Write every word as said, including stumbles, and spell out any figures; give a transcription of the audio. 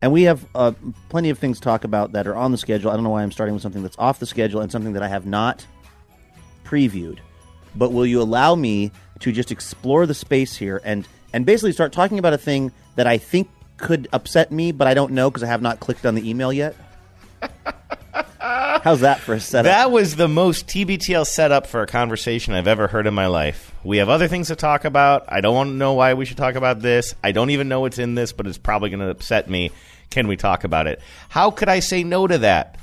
And we have uh, plenty of things to talk about that are on the schedule. I don't know why I'm starting with something that's off the schedule and something that I have not previewed. But will you allow me to just explore the space here and, and basically start talking about a thing that I think could upset me, but I don't know because I have not clicked on the email yet? How's that for a setup? That was the most T B T L setup for a conversation I've ever heard in my life. We have other things to talk about. I don't want to know why we should talk about this. I don't even know what's in this, but it's probably going to upset me. Can we talk about it? How could I say no to that?